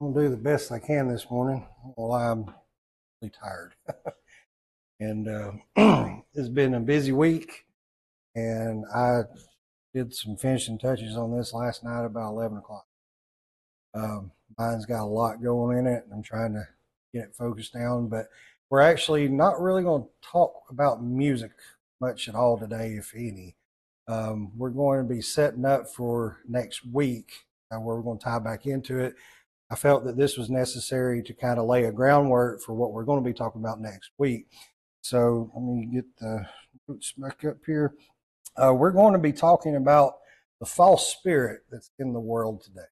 I'm gonna do the best I can this morning. Well, I'm really tired, and it's been a busy week. And I did some finishing touches on this last night about 11 o'clock. Mine's got a lot going in it, and I'm trying to get it focused down. But we're actually not really going to talk about music much at all today, if any. We're going to be setting up for next week, where we're going to tie back into it. I felt that this was necessary to kind of lay a groundwork for what we're going to be talking about next week. So let me get the roots back up here. We're going to be talking about the false spirit that's in the world today.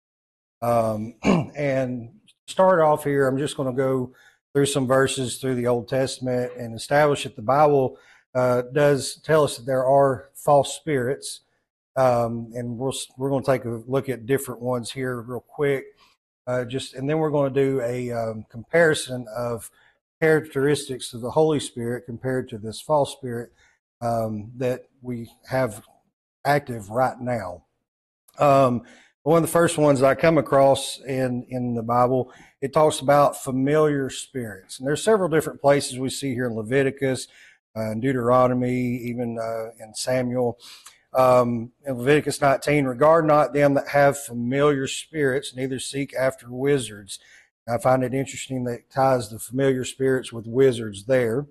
And start off here, I'm just going to go through some verses through the Old Testament and establish that the Bible does tell us that there are false spirits. And we're going to take a look at different ones here real quick. And then we're going to do a comparison of characteristics of the Holy Spirit compared to this false spirit that we have active right now. One of the first ones that I come across in the Bible, it talks about familiar spirits. And there's several different places we see here in Leviticus, in Deuteronomy, even in Samuel. In Leviticus 19, regard not them that have familiar spirits, neither seek after wizards. I find it interesting that it ties the familiar spirits with wizards there.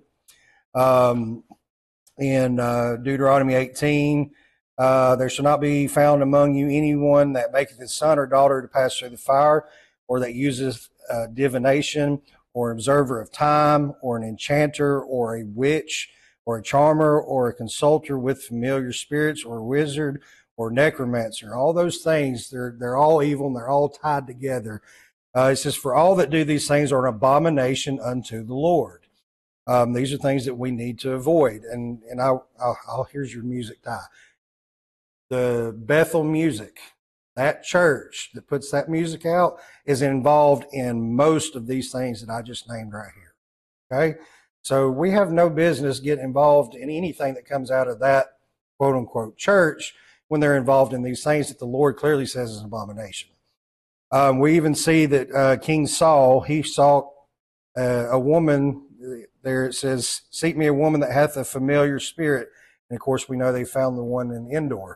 In Deuteronomy 18, there shall not be found among you anyone that maketh his son or daughter to pass through the fire, or that useth divination, or an observer of time, or an enchanter, or a witch, or a charmer, or a consulter with familiar spirits, or a wizard, or necromancer. All those things, they're all evil, and they're all tied together. It says, for all that do these things are an abomination unto the Lord. These are things that we need to avoid. And I'll here's your music, Ty. The Bethel Music, that church that puts that music out, is involved in most of these things that I just named right here. Okay? So we have no business getting involved in anything that comes out of that quote unquote church when they're involved in these things that the Lord clearly says is an abomination. We even see that King Saul, he saw a woman, there it says, seek me a woman that hath a familiar spirit. And of course, we know they found the one in Endor.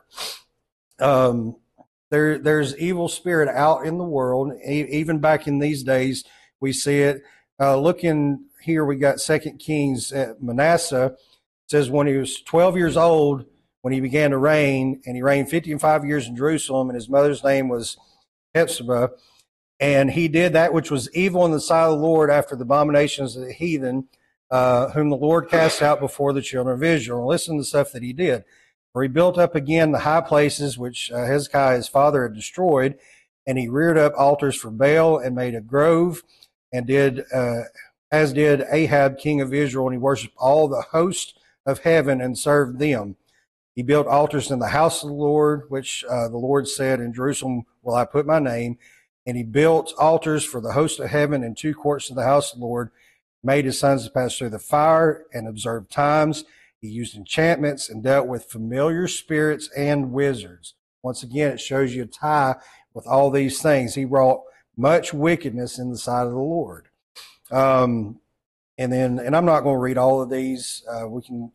There's evil spirit out in the world. Even back in these days, we see it. Looking here, we got 2 Kings. Manasseh says when he was 12 years old, when he began to reign, and he reigned 55 years in Jerusalem, and his mother's name was Hephzibah, and he did that which was evil in the sight of the Lord after the abominations of the heathen, whom the Lord cast out before the children of Israel. And listen to the stuff that he did. For he built up again the high places which Hezekiah his father had destroyed, and he reared up altars for Baal and made a grove, and did as did Ahab king of Israel, and he worshipped all the host of heaven and served them. He built altars in the house of the Lord, which the Lord said, in Jerusalem will I put my name. And he built altars for the host of heaven in 2 courts of the house of the Lord, made his sons to pass through the fire, and observed times. He used enchantments and dealt with familiar spirits and wizards. Once again, it shows you a tie with all these things. He wrought much wickedness in the sight of the Lord. And I'm not going to read all of these. We can,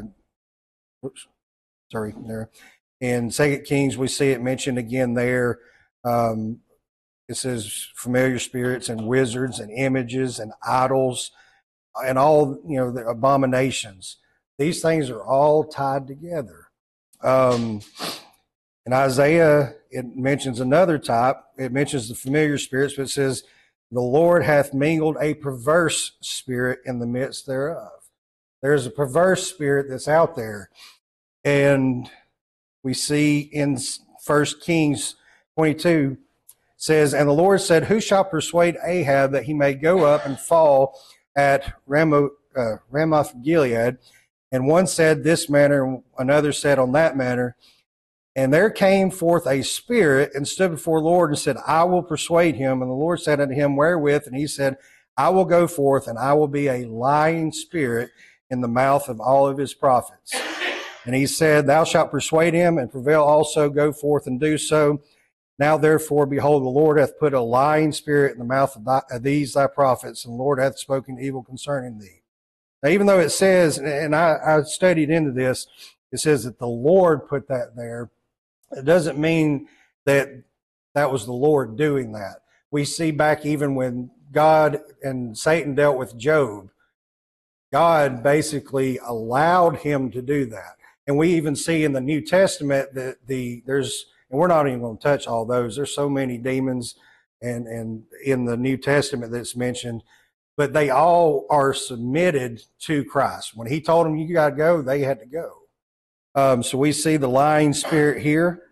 there. In 2 Kings, we see it mentioned again there. It says familiar spirits and wizards and images and idols and all, the abominations. These things are all tied together. In Isaiah, it mentions another type. It mentions the familiar spirits, but it says, the Lord hath mingled a perverse spirit in the midst thereof. There's a perverse spirit that's out there. And we see in 1 Kings 22, says, and the Lord said, who shall persuade Ahab that he may go up and fall at Ramoth Gilead? And one said this manner, and another said on that manner. And there came forth a spirit and stood before the Lord and said, I will persuade him. And the Lord said unto him, wherewith? And he said, I will go forth, and I will be a lying spirit in the mouth of all of his prophets. And he said, thou shalt persuade him, and prevail also, go forth and do so. Now therefore, behold, the Lord hath put a lying spirit in the mouth of these thy prophets, and the Lord hath spoken evil concerning thee. Now, even though it says, and I studied into this, it says that the Lord put that there. It doesn't mean that that was the Lord doing that. We see back even when God and Satan dealt with Job, God basically allowed him to do that. And we even see in the New Testament that there's, and we're not even going to touch all those. There's so many demons and in the New Testament that's mentioned, but they all are submitted to Christ. When he told them, you got to go, they had to go. So we see the lying spirit here.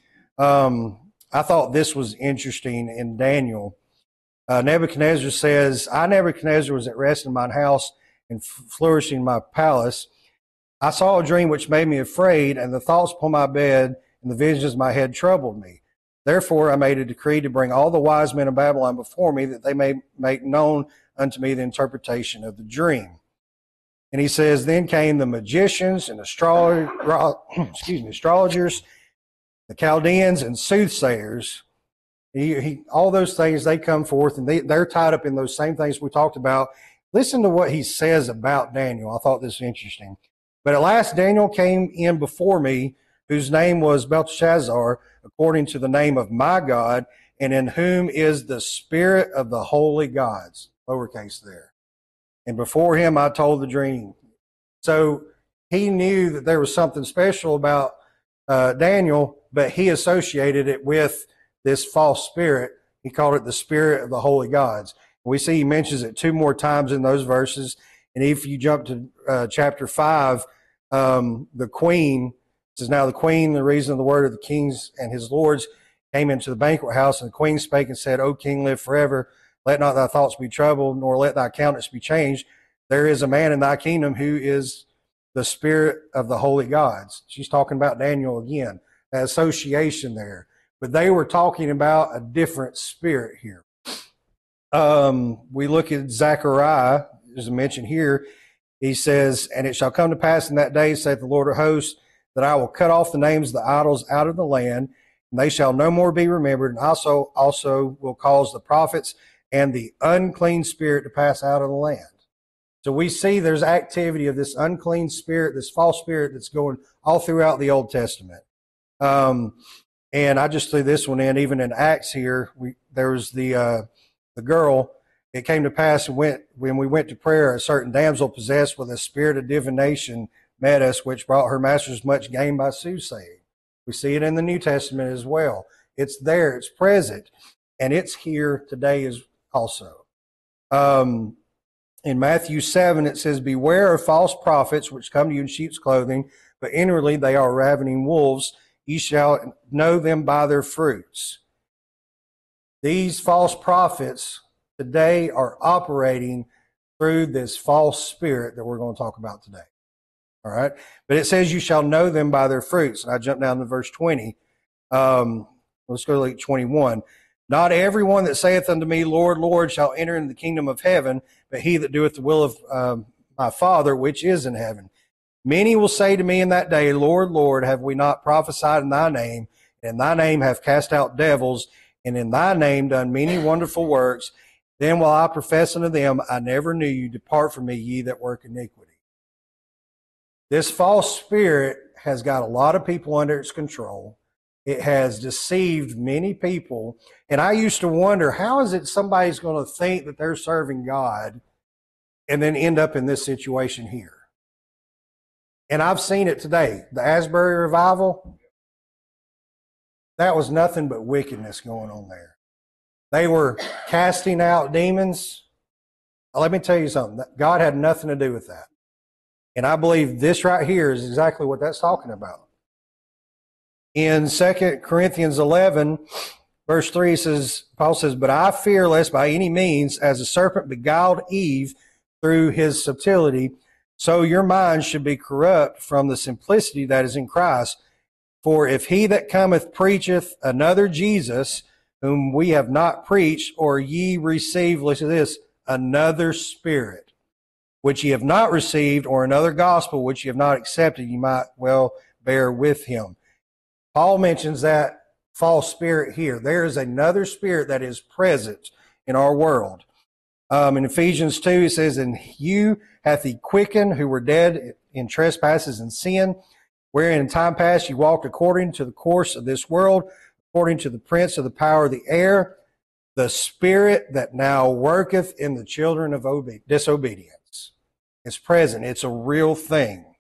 I thought this was interesting in Daniel. Nebuchadnezzar says, I, Nebuchadnezzar, was at rest in mine house and flourishing my palace. I saw a dream which made me afraid, and the thoughts upon my bed and the visions of my head troubled me. Therefore I made a decree to bring all the wise men of Babylon before me, that they may make known unto me the interpretation of the dream. And he says, then came the magicians and astrologers, the Chaldeans and soothsayers. All those things, they come forth, and they're tied up in those same things we talked about. Listen to what he says about Daniel. I thought this was interesting. But at last Daniel came in before me, whose name was Belteshazzar, according to the name of my God, and in whom is the spirit of the holy gods, lowercase there. And before him I told the dream. So he knew that there was something special about Daniel, but he associated it with this false spirit. He called it the spirit of the holy gods. We see he mentions it 2 more times in those verses. And if you jump to chapter 5, the queen says, now the queen, the reason of the word of the kings and his lords, came into the banquet house, and the queen spake and said, O king, live forever. Let not thy thoughts be troubled, nor let thy countenance be changed. There is a man in thy kingdom who is the spirit of the holy gods. She's talking about Daniel again, that association there. But they were talking about a different spirit here. We look at Zechariah, as mentioned here. He says, and it shall come to pass in that day, saith the Lord of hosts, that I will cut off the names of the idols out of the land, and they shall no more be remembered, and also will cause the prophets and the unclean spirit to pass out of the land. So we see there's activity of this unclean spirit, this false spirit that's going all throughout the Old Testament. And I just threw this one in, even in Acts here, there was the girl. It came to pass when we went to prayer, a certain damsel possessed with a spirit of divination met us, which brought her masters much gain by soothsaying. We see it in the New Testament as well. It's there, it's present, and it's here today as also. In Matthew 7, it says, beware of false prophets which come to you in sheep's clothing, but inwardly they are ravening wolves. Ye shall know them by their fruits. These false prophets today are operating through this false spirit that we're going to talk about today. All right. But it says you shall know them by their fruits. And I jump down to verse 20. Let's go to 21. Not everyone that saith unto me, Lord, Lord, shall enter into the kingdom of heaven, but he that doeth the will of my Father which is in heaven. Many will say to me in that day, Lord, Lord, have we not prophesied in thy name? And in thy name have cast out devils, and in thy name done many wonderful works. Then will I profess unto them, I never knew you. Depart from me, ye that work iniquity. This false spirit has got a lot of people under its control. It has deceived many people. And I used to wonder, how is it somebody's going to think that they're serving God and then end up in this situation here? And I've seen it today. The Asbury revival, that was nothing but wickedness going on there. They were casting out demons. Let me tell you something. God had nothing to do with that. And I believe this right here is exactly what that's talking about. In 2 Corinthians 11, verse 3 says, Paul says, but I fear lest by any means, as the serpent beguiled Eve through his subtlety, so your mind should be corrupt from the simplicity that is in Christ. For if he that cometh preacheth another Jesus, whom we have not preached, or ye receive, listen to this, another spirit, which ye have not received, or another gospel, which ye have not accepted, ye might well bear with him. Paul mentions that false spirit here. There is another spirit that is present in our world. In Ephesians 2, it says, "And you hath he quickened who were dead in trespasses and sin, wherein in time past you walked according to the course of this world, according to the prince of the power of the air, the spirit that now worketh in the children of disobedience." It's present. It's a real thing.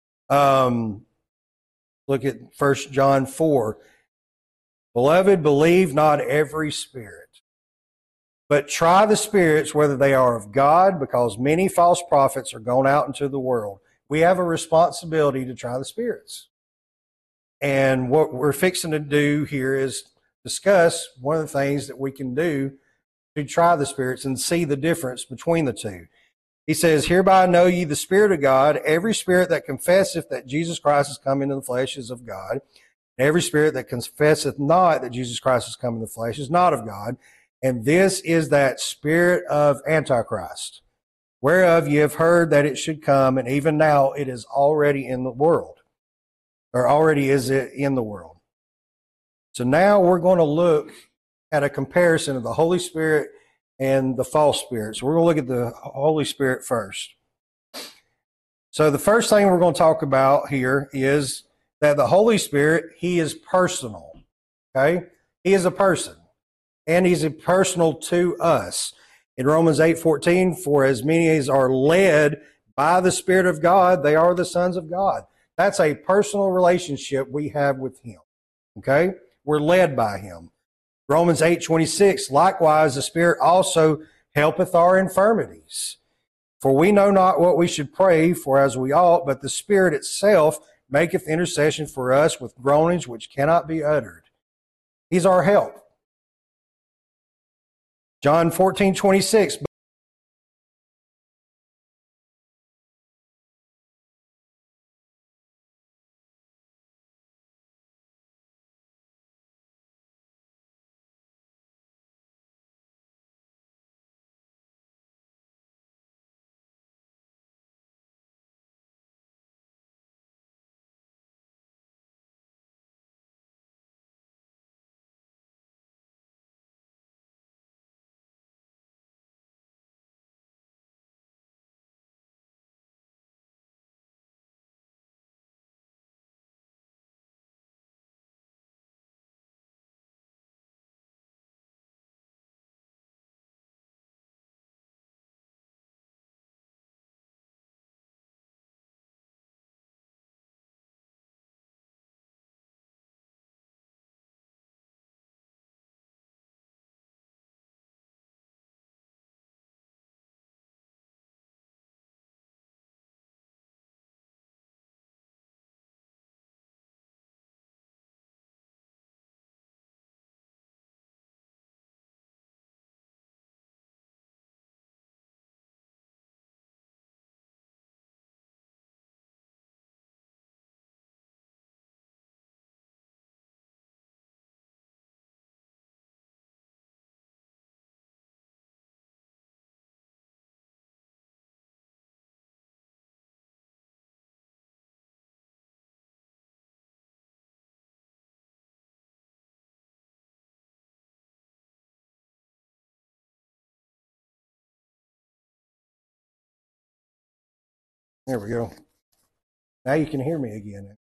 Look at 1 John 4. "Beloved, believe not every spirit, but try the spirits whether they are of God, because many false prophets are gone out into the world." We have a responsibility to try the spirits. And what we're fixing to do here is discuss one of the things that we can do to try the spirits and see the difference between the two. He says, "Hereby know ye the Spirit of God. Every spirit that confesseth that Jesus Christ is come into the flesh is of God. And every spirit that confesseth not that Jesus Christ is come in the flesh is not of God. And this is that spirit of Antichrist, whereof ye have heard that it should come, and even now it is already in the world." Or already is it in the world. So now we're going to look at a comparison of the Holy Spirit and the false spirits. We're going to look at the Holy Spirit first. So the first thing we're going to talk about here is that the Holy Spirit, he is personal. Okay? He is a person. And he's personal to us. In Romans 8:14, "For as many as are led by the Spirit of God, they are the sons of God." That's a personal relationship we have with him. Okay? We're led by him. Romans 8:26, "Likewise the Spirit also helpeth our infirmities. For we know not what we should pray for as we ought, but the Spirit itself maketh intercession for us with groanings which cannot be uttered." He's our help. John 14:26, there we go. Now you can hear me again.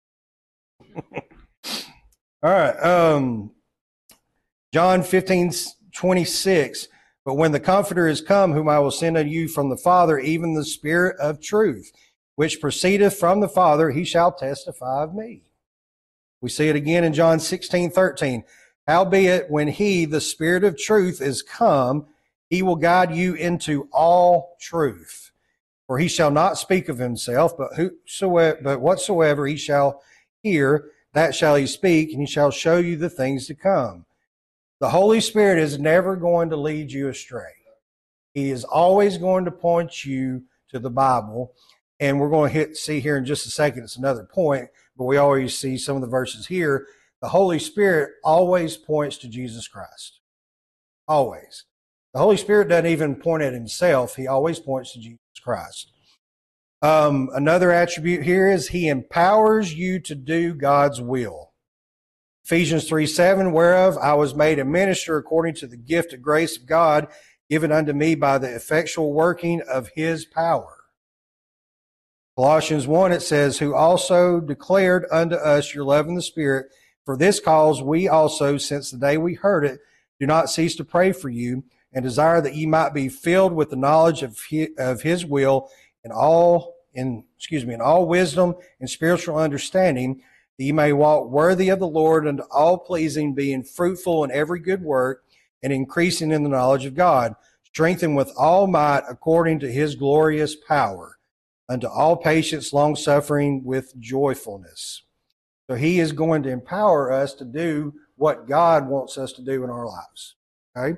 All right. John 15:26, "But when the Comforter is come, whom I will send unto you from the Father, even the Spirit of truth, which proceedeth from the Father, he shall testify of me." We see it again in John 16:13, "Howbeit, when he, the Spirit of truth, is come, he will guide you into all truth. For he shall not speak of himself, but whatsoever he shall hear, that shall he speak, and he shall show you the things to come." The Holy Spirit is never going to lead you astray. He is always going to point you to the Bible. And we're going to see here in just a second, it's another point, but we always see some of the verses here. The Holy Spirit always points to Jesus Christ. Always. The Holy Spirit doesn't even point at himself. He always points to Jesus Christ. Another attribute here is he empowers you to do God's will. Ephesians 3:7, whereof I was made a minister according to the gift of grace of God given unto me by the effectual working of his power. Colossians 1, it says, who also declared unto us your love in the Spirit. For this cause we also, since the day we heard it, do not cease to pray for you, and desire that ye might be filled with the knowledge of his will in all wisdom and spiritual understanding, that ye may walk worthy of the Lord unto all pleasing, being fruitful in every good work, and increasing in the knowledge of God, strengthened with all might according to his glorious power, unto all patience, long suffering with joyfulness. So he is going to empower us to do what God wants us to do in our lives. Okay?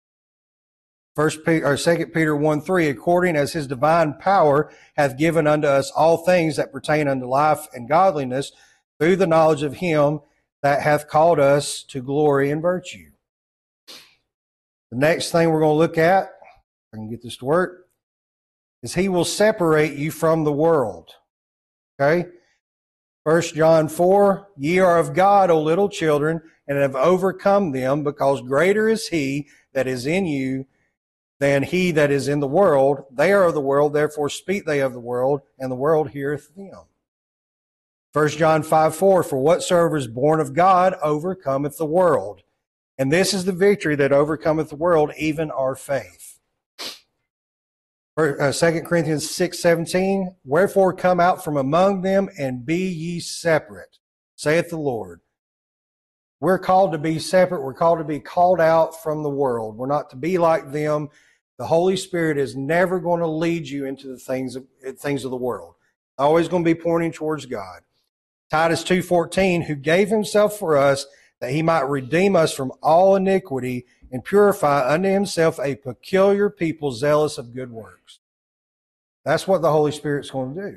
2 Peter 1:3, according as his divine power hath given unto us all things that pertain unto life and godliness, through the knowledge of him that hath called us to glory and virtue. The next thing we're going to look at, if I can get this to work, is he will separate you from the world. Okay? 1 John 4, ye are of God, O little children, and have overcome them, because greater is he that is in you than he that is in the world. They are of the world, therefore speak they of the world, and the world heareth them. 1 John 5:4, for whatsoever is born of God overcometh the world. And this is the victory that overcometh the world, even our faith. 2 Corinthians 6:17, wherefore come out from among them and be ye separate, saith the Lord. We're called to be separate. We're called to be called out from the world. We're not to be like them. The Holy Spirit is never going to lead you into the things of the world. Always going to be pointing towards God. Titus 2:14, who gave himself for us that he might redeem us from all iniquity and purify unto himself a peculiar people zealous of good works. That's what the Holy Spirit's going to do.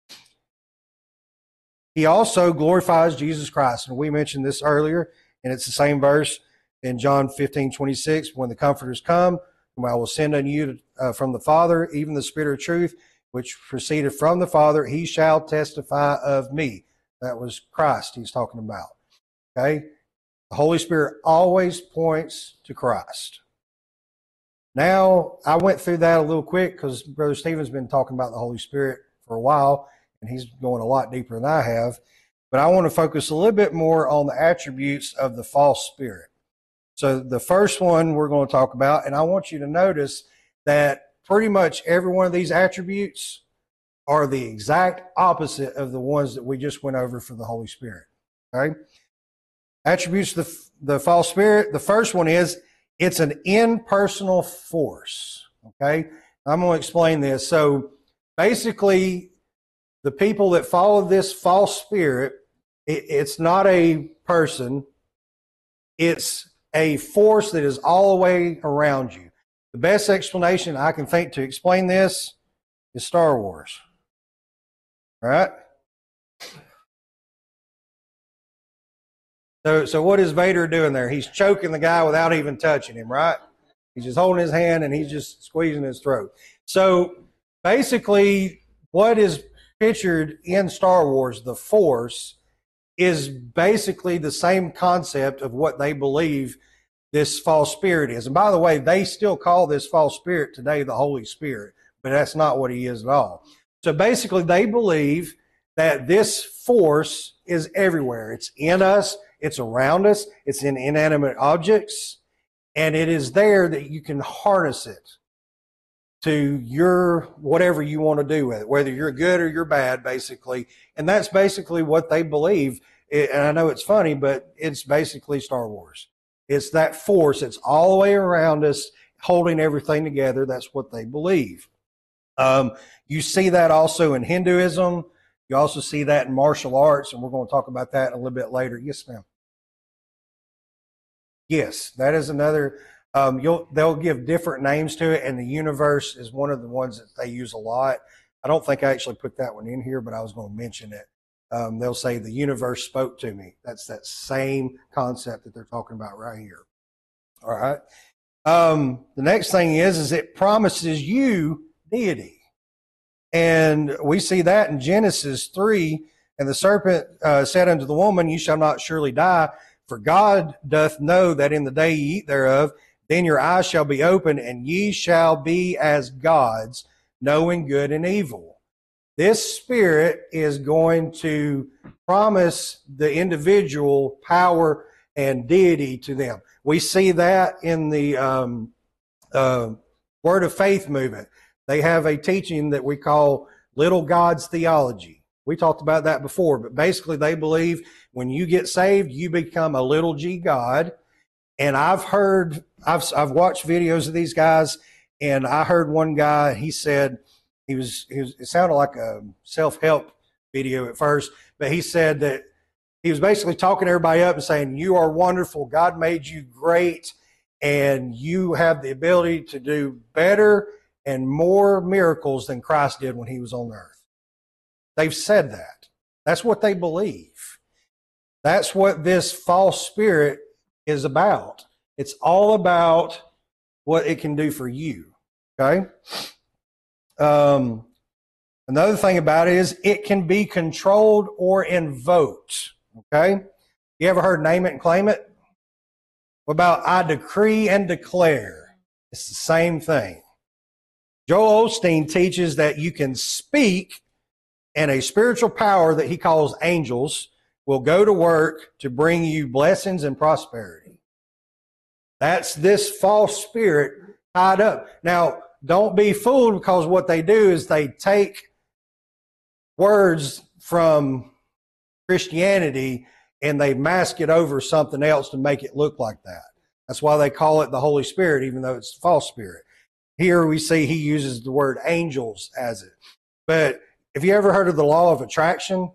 He also glorifies Jesus Christ. And we mentioned this earlier, and it's the same verse in John 15:26, when the Comforters come, whom I will send unto you from the Father, even the Spirit of truth, which proceeded from the Father, he shall testify of me. That was Christ he's talking about. Okay? The Holy Spirit always points to Christ. Now, I went through that a little quick because Brother Stephen's been talking about the Holy Spirit for a while, and he's going a lot deeper than I have. But I want to focus a little bit more on the attributes of the false spirit. So the first one we're going to talk about, and I want you to notice that pretty much every one of these attributes are the exact opposite of the ones that we just went over for the Holy Spirit. Okay? Attributes of the false spirit. The first one is it's an impersonal force. Okay? I'm going to explain this. So basically, the people that follow this false spirit, it's not a person. It's a force that is all the way around you. The best explanation I can think to explain this is Star Wars. All right? So what is Vader doing there? He's choking the guy without even touching him, right? He's just holding his hand and he's just squeezing his throat. So basically, what is pictured in Star Wars, the Force, is basically the same concept of what they believe this false spirit is. And by the way, they still call this false spirit today the Holy Spirit, but that's not what he is at all. So basically, they believe that this force is everywhere. It's in us. It's around us. It's in inanimate objects. And it is there that you can harness it to your whatever you want to do with it, whether you're good or you're bad, basically. And that's basically what they believe. And I know it's funny, but it's basically Star Wars. It's that force. It's all the way around us, holding everything together. That's what they believe. You see that also in Hinduism. You also see that in martial arts, and we're going to talk about that a little bit later. Yes, ma'am. Yes, that is another. They'll give different names to it, and the universe is one of the ones that they use a lot. I don't think I actually put that one in here, but I was going to mention it. They'll say the universe spoke to me. That's that same concept that they're talking about right here. All right. The next thing is it promises you deity. And we see that in Genesis 3, and the serpent said unto the woman, you shall not surely die, For God doth know that in the day ye eat thereof, then your eyes shall be opened, and ye shall be as gods, knowing good and evil. This spirit is going to promise the individual power and deity to them. We see that in the Word of Faith movement. They have a teaching that we call Little God's Theology. We talked about that before, but basically they believe when you get saved, you become a little g God. And I've watched videos of these guys, and I heard one guy, he said, it sounded like a self-help video at first, but he said that he was basically talking everybody up and saying, you are wonderful. God made you great, and you have the ability to do better and more miracles than Christ did when he was on earth. They've said that. That's what they believe. That's what this false spirit is about. It's all about what it can do for you. Okay? Another thing about it is it can be controlled or invoked. Okay? You ever heard name it and claim it? What about I decree and declare? It's the same thing. Joel Osteen teaches that you can speak, and a spiritual power that he calls angels will go to work to bring you blessings and prosperity. That's this false spirit tied up. Now, don't be fooled, because what they do is they take words from Christianity and they mask it over something else to make it look like that. That's why they call it the Holy Spirit, even though it's a false spirit. Here we see he uses the word angels as it. But have you ever heard of the law of attraction?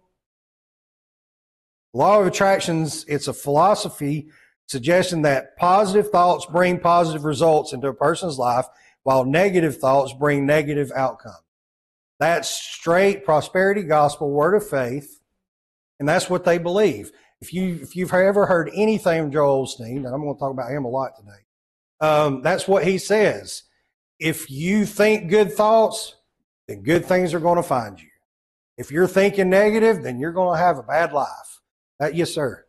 Law of attractions, it's a philosophy suggesting that positive thoughts bring positive results into a person's life, while negative thoughts bring negative outcomes. That's straight prosperity gospel, word of faith, and that's what they believe. If you've ever heard anything from Joel Osteen, and I'm going to talk about him a lot today, that's what he says. If you think good thoughts, then good things are going to find you. If you're thinking negative, then you're going to have a bad life. Yes, sir.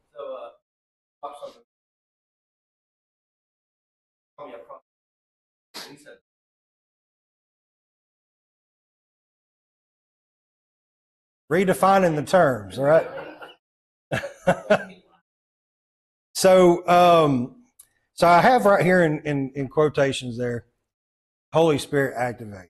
Redefining the terms, all right? So I have right here in quotations there, Holy Spirit activate.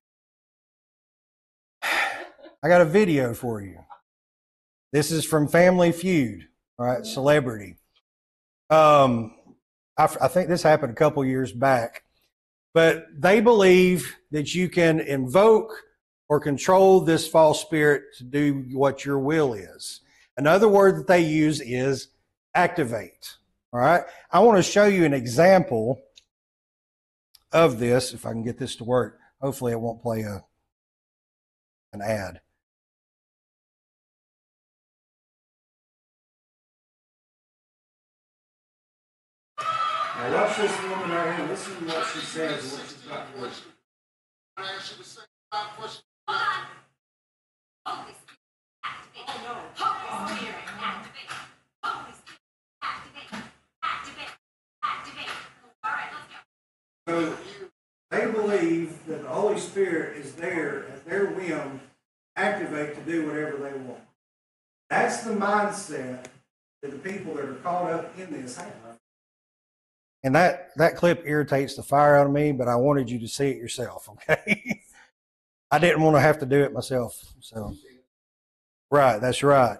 I got a video for you. This is from Family Feud, all right, celebrity. I think this happened a couple years back, but they believe that you can invoke or control this false spirit to do what your will is. Another word that they use is activate. All right. I want to show you an example of this, if I can get this to work. Hopefully it won't play an ad. Now watch this woman right here. Listen to what she says and what she's about to do. I ask you the same question. Holy Spirit, activate. Oh, no. Holy Spirit, activate. Holy Spirit, activate. Activate. Activate. All right, let's go. So they believe that the Holy Spirit is there at their whim, activate to do whatever they want. That's the mindset that the people that are caught up in this have. And that clip irritates the fire out of me, but I wanted you to see it yourself, okay? I didn't want to have to do it myself. So, right, that's right.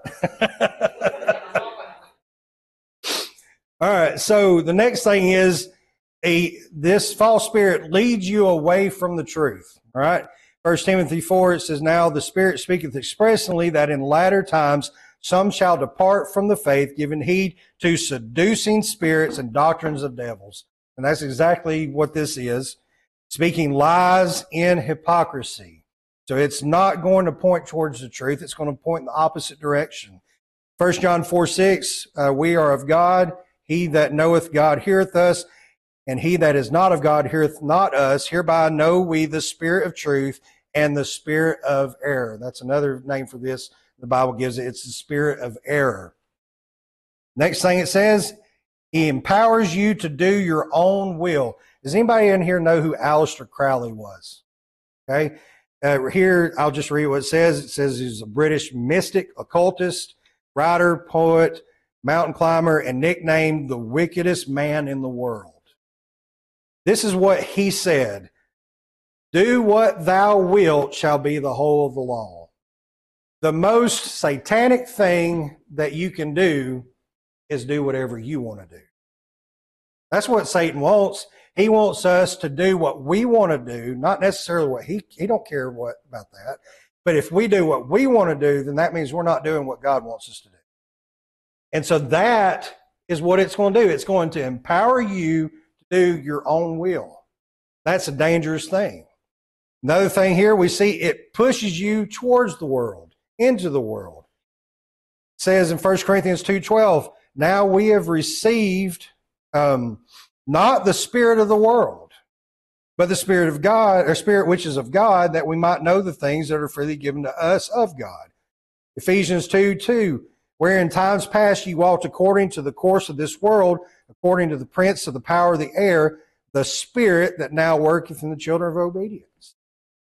All right, so the next thing is this false spirit leads you away from the truth. All right, 1 Timothy 4, it says, now the Spirit speaketh expressly that in latter times some shall depart from the faith, giving heed to seducing spirits and doctrines of devils. And that's exactly what this is. Speaking lies in hypocrisy. So it's not going to point towards the truth. It's going to point in the opposite direction. 1 John 4:6, we are of God. He that knoweth God heareth us, and he that is not of God heareth not us. Hereby know we the spirit of truth and the spirit of error. That's another name for this. The Bible gives it. It's the spirit of error. Next thing it says, He empowers you to do your own will. Does anybody in here know who Aleister Crowley was? Okay. Here, I'll just read what it says. It says he's a British mystic, occultist, writer, poet, mountain climber, and nicknamed the wickedest man in the world. This is what he said. Do what thou wilt shall be the whole of the law. The most satanic thing that you can do is do whatever you want to do. That's what Satan wants. He wants us to do what we want to do, not necessarily what he don't care what about that. But if we do what we want to do, then that means we're not doing what God wants us to do. And so that is what it's going to do. It's going to empower you to do your own will. That's a dangerous thing. Another thing here, we see it pushes you towards the world, into the world. It says in 1 Corinthians 2:12, now we have received not the spirit of the world, but the Spirit of God, or Spirit which is of God, that we might know the things that are freely given to us of God. Ephesians 2:2, where in times past ye walked according to the course of this world, according to the prince of the power of the air, the spirit that now worketh in the children of obedience.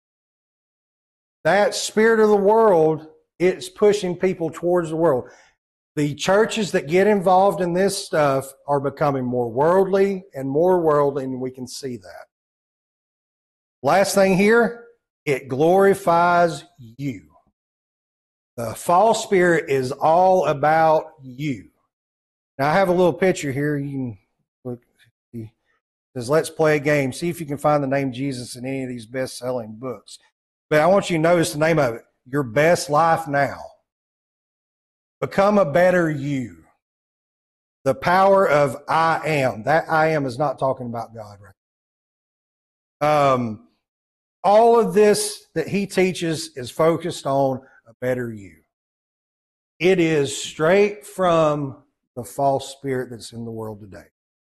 That spirit of the world, it's pushing people towards the world. The churches that get involved in this stuff are becoming more worldly, and we can see that. Last thing here, it glorifies you. The false spirit is all about you. Now, I have a little picture here. You can look. It says, let's play a game. See if you can find the name Jesus in any of these best-selling books. But I want you to notice the name of it. Your Best Life Now. Become a better you. The power of I am. That I am is not talking about God, right? All of this that he teaches is focused on a better you. It is straight from the false spirit that's in the world today.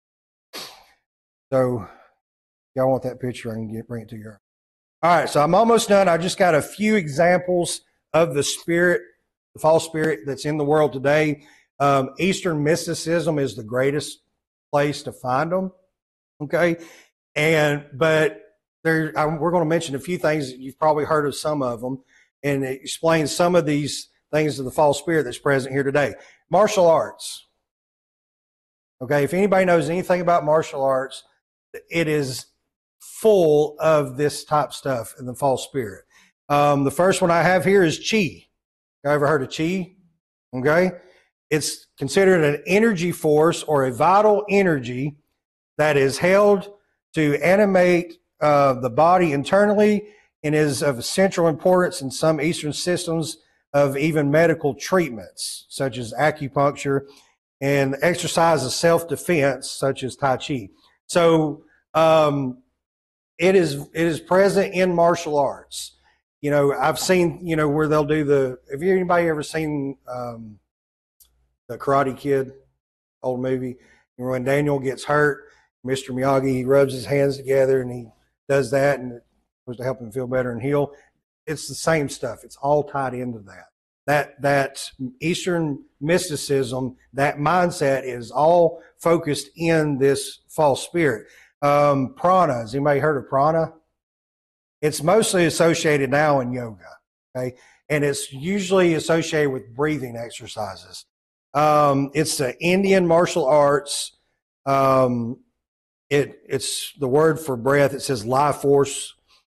So, if y'all want that picture, I can bring it to you. All right, so I'm almost done. I just got a few examples of the spirit, the false spirit that's in the world today. Eastern mysticism is the greatest place to find them. Okay, but we're going to mention a few things. You've probably heard of some of them, and it explains some of these things of the false spirit that's present here today. Martial arts. Okay, if anybody knows anything about martial arts, it is full of this type stuff in the false spirit. The first one I have here is Qi. You ever heard of Qi? Okay, it's considered an energy force or a vital energy that is held to animate the body internally and is of central importance in some Eastern systems of even medical treatments, such as acupuncture, and exercise of self-defense, such as Tai Chi. So it is present in martial arts. You know, I've seen, where they'll do have anybody ever seen the Karate Kid, old movie? When Daniel gets hurt, Mr. Miyagi, he rubs his hands together and he does that, and it's supposed to help him feel better and heal. It's the same stuff. It's all tied into that. That Eastern mysticism, that mindset is all focused in this false spirit. Prana, has anybody heard of prana? It's mostly associated now in yoga, okay? And it's usually associated with breathing exercises. It's the Indian martial arts. It's the word for breath. It says life force.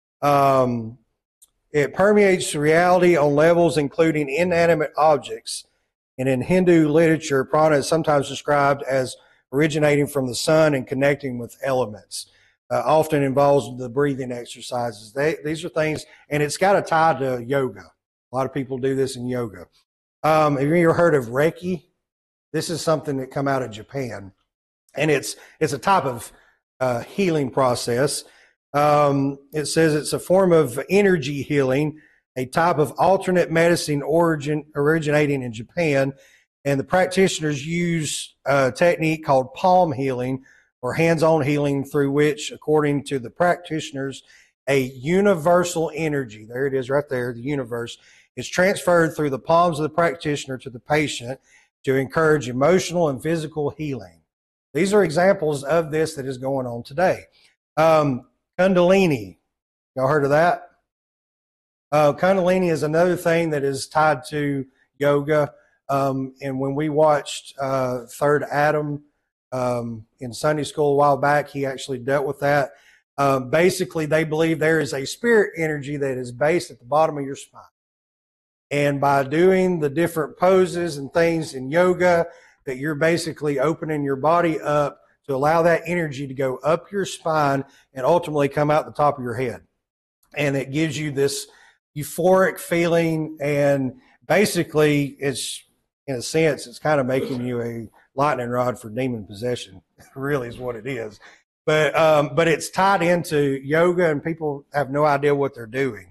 It permeates reality on levels including inanimate objects. And in Hindu literature, prana is sometimes described as originating from the sun and connecting with elements. Often involves the breathing exercises. These are things, and it's got a tie to yoga. A lot of people do this in yoga. Have you ever heard of Reiki? This is something that come out of Japan, and it's a type of healing process. It says it's a form of energy healing, a type of alternate medicine originating in Japan, and the practitioners use a technique called palm healing, or hands-on healing, through which, according to the practitioners, a universal energy, there it is right there, the universe, is transferred through the palms of the practitioner to the patient to encourage emotional and physical healing. These are examples of this that is going on today. Kundalini, y'all heard of that? Kundalini is another thing that is tied to yoga. And when we watched Third Adam in Sunday school a while back, he actually dealt with that. Basically, they believe there is a spirit energy that is based at the bottom of your spine. And by doing the different poses and things in yoga, that you're basically opening your body up to allow that energy to go up your spine and ultimately come out the top of your head. And it gives you this euphoric feeling, and basically it's, in a sense, it's kind of making you a lightning rod for demon possession. Really is what it is. But it's tied into yoga, and people have no idea what they're doing.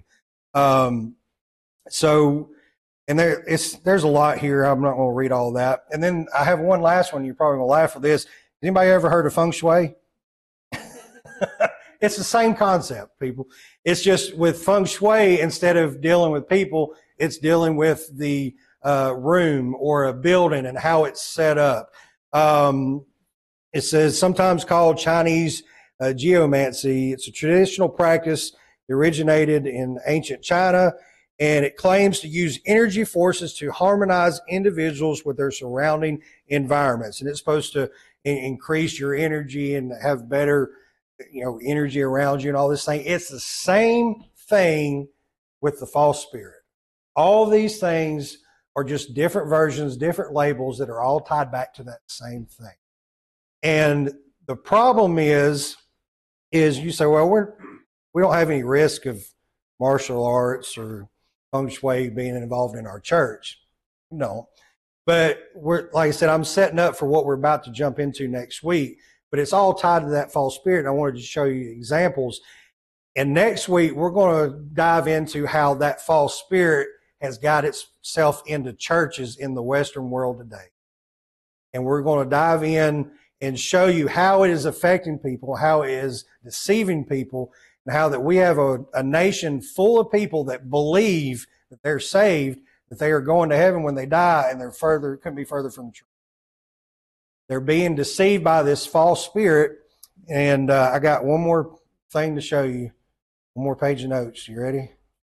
So, and there's a lot here. I'm not going to read all that. And then I have one last one. You're probably going to laugh at this. Has anybody ever heard of feng shui? It's the same concept, people. It's just with feng shui, instead of dealing with people, it's dealing with the room or a building and how it's set up. It says, sometimes called Chinese geomancy. It's a traditional practice that originated in ancient China, and it claims to use energy forces to harmonize individuals with their surrounding environments. And it's supposed to increase your energy and have better, energy around you and all this thing. It's the same thing with the false spirit. All these things are just different versions, different labels that are all tied back to that same thing. And the problem is you say, well, we don't have any risk of martial arts or feng shui being involved in our church. No. But like I said, I'm setting up for what we're about to jump into next week. But it's all tied to that false spirit. And I wanted to show you examples. And next week, we're going to dive into how that false spirit has got itself into churches in the Western world today. And we're going to dive in and show you how it is affecting people, how it is deceiving people, and how that we have a nation full of people that believe that they're saved, that they are going to heaven when they die, and couldn't be further from the truth. They're being deceived by this false spirit. And I got one more thing to show you. One more page of notes. You ready?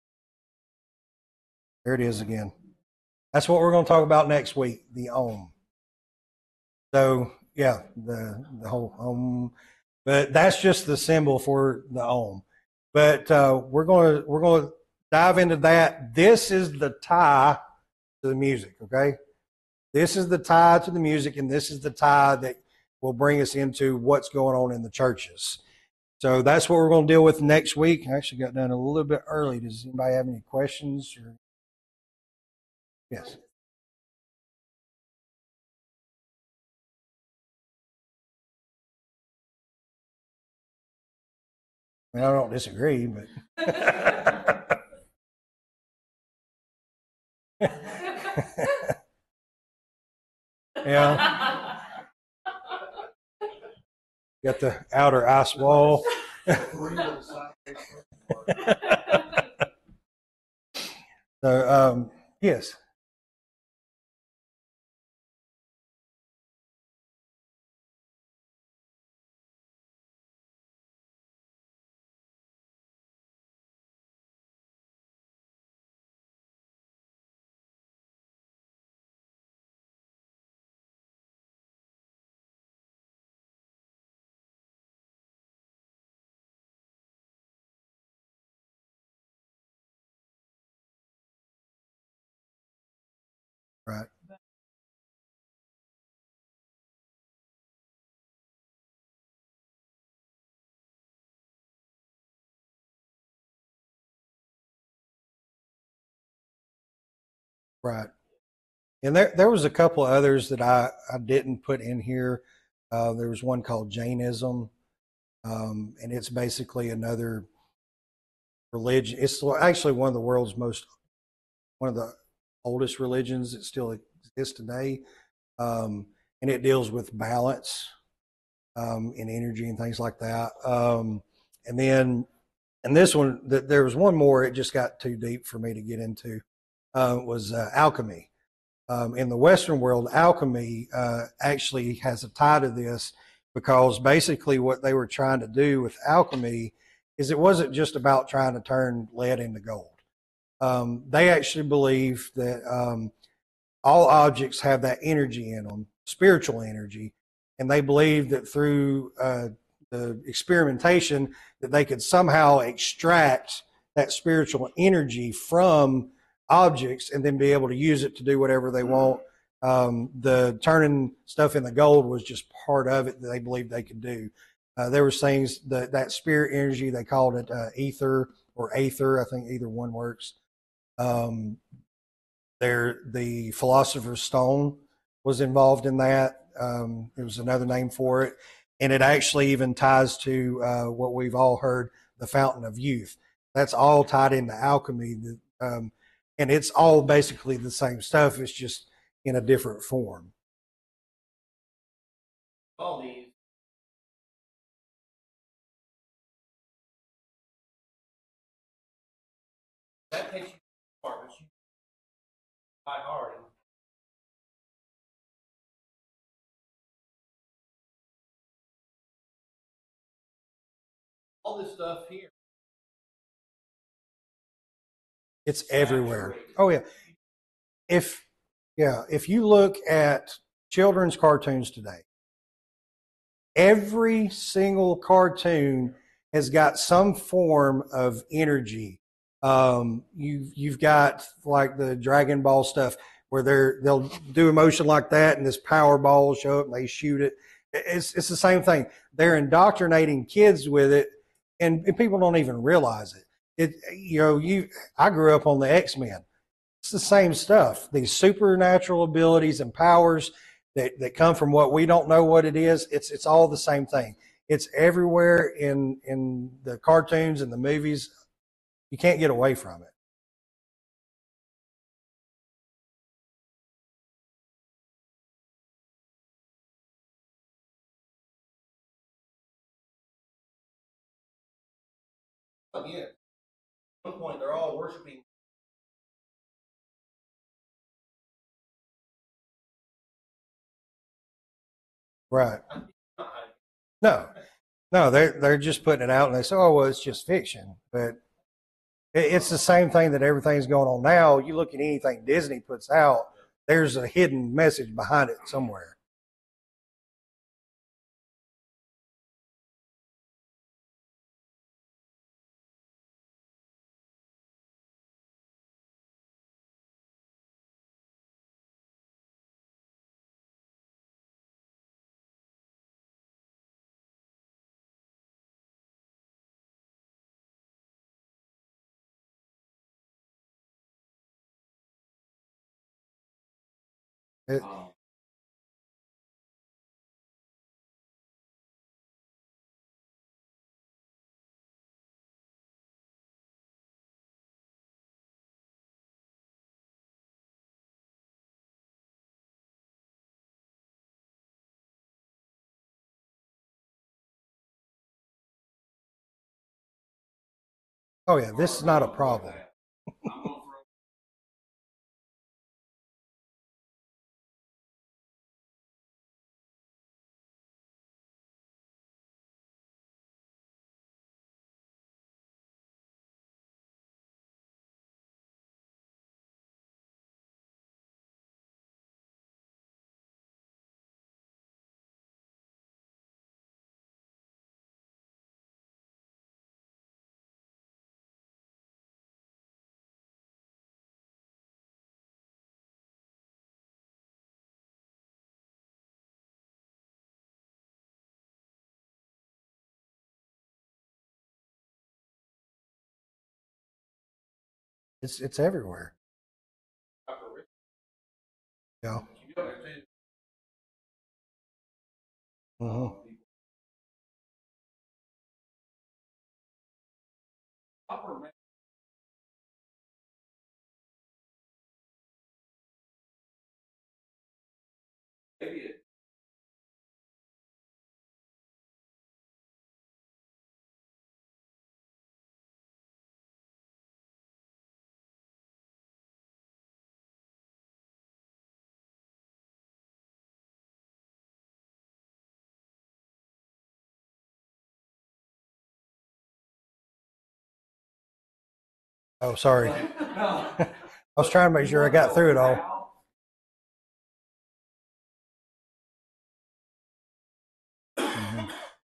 There it is again. That's what we're going to talk about next week, the Om. So, yeah, the whole Om. But that's just the symbol for the Om. But we're going to dive into that. This is the tie to the music, okay? This is the tie to the music, and this is the tie that will bring us into what's going on in the churches. So that's what we're going to deal with next week. I actually got done a little bit early. Does anybody have any questions? Yes. I mean, I don't disagree, but yeah. Got the outer ice wall. So, yes. Right. Right. And there was a couple of others that I didn't put in here. There was one called Jainism, and it's basically another religion. It's actually one of the oldest religions that still exists today, and it deals with balance and energy and things like that. And then, and this one, there was one more. It just got too deep for me to get into. Was alchemy. In the Western world, alchemy actually has a tie to this, because basically what they were trying to do with alchemy is it wasn't just about trying to turn lead into gold. They actually believe that all objects have that energy in them, spiritual energy, and they believe that through the experimentation that they could somehow extract that spiritual energy from objects and then be able to use it to do whatever they want. The turning stuff into gold was just part of it that they believed they could do. There was things that spirit energy, they called it ether or aether. I think either one works. Um, the Philosopher's Stone was involved in that. It was another name for it, and it actually even ties to what we've all heard, the Fountain of Youth. That's all tied into alchemy, and it's all basically the same stuff. It's just in a different form. All these. That takes you far, but you by hard. All this stuff here. It's everywhere. Oh yeah. If if you look at children's cartoons today, every single cartoon has got some form of energy. You've got like the Dragon Ball stuff where they'll do a motion like that and this power ball will show up and they shoot it. It's the same thing. They're indoctrinating kids with it, and people don't even realize it. I grew up on the X-Men. It's the same stuff. These supernatural abilities and powers that come from what we don't know what it is. It's all the same thing. It's everywhere in the cartoons and the movies. You can't get away from it. Again, at one point they're all worshiping. Right. No, no, they're just putting it out and they say, oh well, it's just fiction. But it's the same thing that everything's going on now. You look at anything Disney puts out, there's a hidden message behind it somewhere. It, oh yeah, this is not a problem. It's everywhere. Yeah. Hmm. Oh, sorry. No. I was trying to make sure I got through it all. Mhm.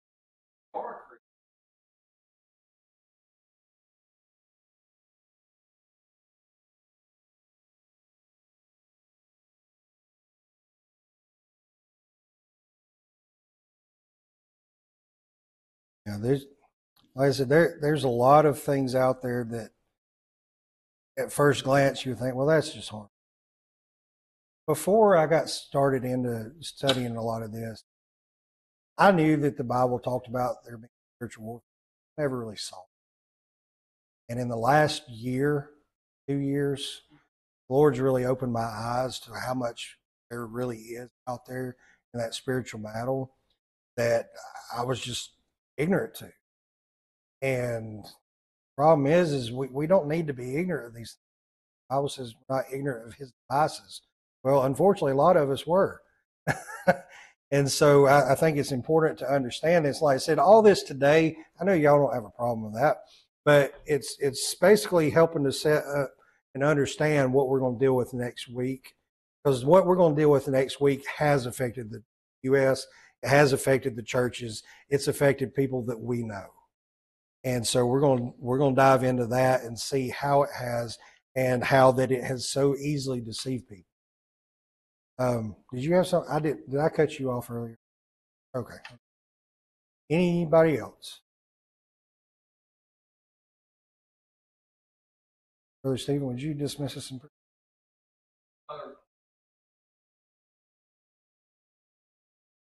Yeah, there's like I said, there's a lot of things out there that at first glance you think, well, that's just hard. Before I got started into studying a lot of this, I knew that the Bible talked about there being spiritual warfare. Never really saw it. And in the last year, 2 years, the Lord's really opened my eyes to how much there really is out there in that spiritual battle that I was just ignorant to. And the problem is we don't need to be ignorant of these. The Bible says we're not ignorant of his devices. Well, unfortunately, a lot of us were. And so I think it's important to understand this. Like I said, all this today, I know y'all don't have a problem with that, but it's basically helping to set up and understand what we're going to deal with next week. Because what we're going to deal with next week has affected the U.S., it has affected the churches, it's affected people that we know. And so we're going to dive into that and see how it has and how that it has so easily deceived people. Did you have some? I did. Did I cut you off earlier? Okay. Anybody else? Brother Stephen, would you dismiss us in prayer?